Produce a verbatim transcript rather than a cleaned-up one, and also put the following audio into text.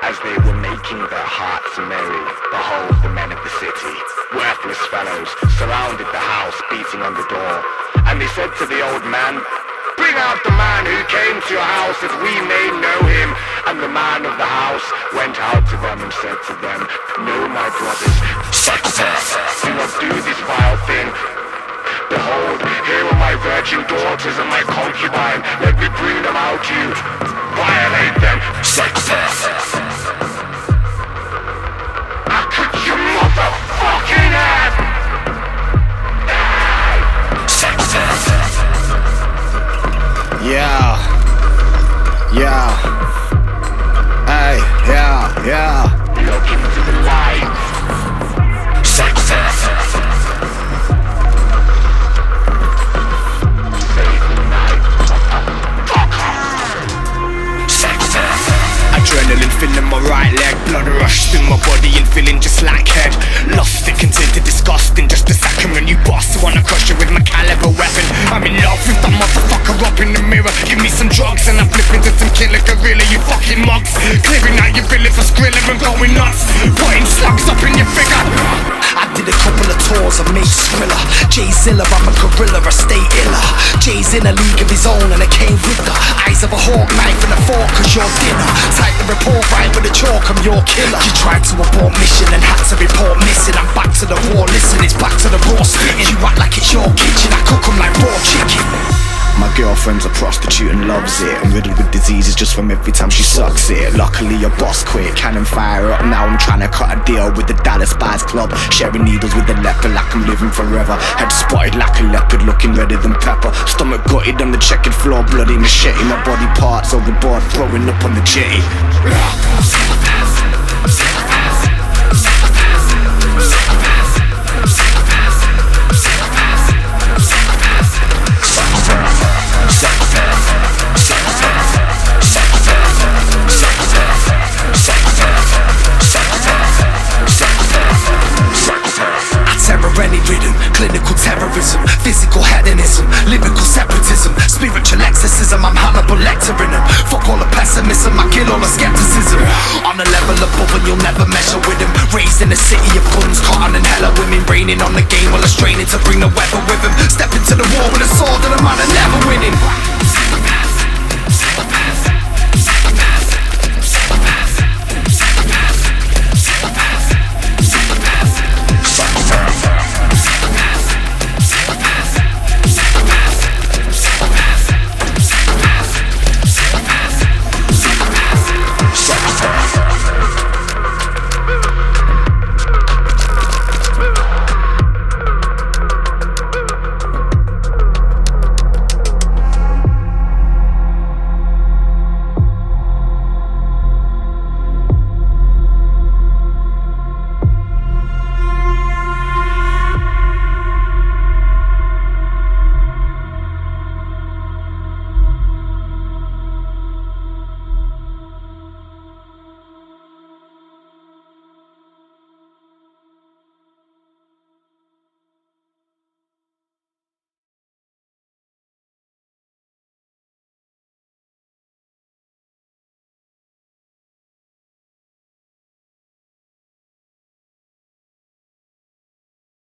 as they were making their hearts merry, behold the men of the city, worthless fellows, surrounded the house, beating on the door. And they said to the old man, "Bring out the man who came to your house, that we may know him." And the man of the house went out to them and said to them, "No, my brothers, do not do this vile thing. Behold, here are my virgin daughters and my concubine. Let me bring them out to you. Violate them. I'll cut your motherfucking head." Yeah, yeah, hey, yeah, yeah. Look into the light. Success. Save the night. Success. Adrenaline filling my right leg, blood rushed in my body and feeling just like head. Lost it, considered disgusting, just a second when you boss. Wanna crush you with my caliber weapon. I'm in love with the motherfucker up in the mirror. Give me some drugs and I'm flipping to some killer gorilla, you fucking mugs. Clearing out your billet for Skrilla and going nuts. Putting slugs up in your figure. I did a couple of tours of Mate Skrilla. Jay Zilla, I'm a gorilla, I stay iller. Jay's in a league of his own and I came with the eyes of a hawk, knife and a fork, cause you're dinner. Type the report right with a chalk, I'm your killer. You tried to abort mission and had to report missing. I'm back to the war, listen, it's back to the raw spitting. You act like it's your kitchen, I cook 'em like raw chicken. My girlfriend's a prostitute and loves it. I'm riddled with diseases just from every time she sucks it. Luckily your boss quit, cannon fire up. Now I'm trying to cut a deal with the Dallas Buyers Club. Sharing needles with the leper like I'm living forever. Head spotted like a leopard, looking redder than pepper. Stomach gutted on the checkered floor, bloody machete. My body parts overboard, throwing up on the jetty. Any rhythm, clinical terrorism, physical hedonism, lyrical separatism, spiritual exorcism. I'm Hannibal Lecter in them. Fuck all the pessimism, I kill all the skepticism. On a level above and you'll never measure with him. Raised in a city of guns, cotton and hella women, raining on the game while I'm straining to bring the weather with him. Step into the war with a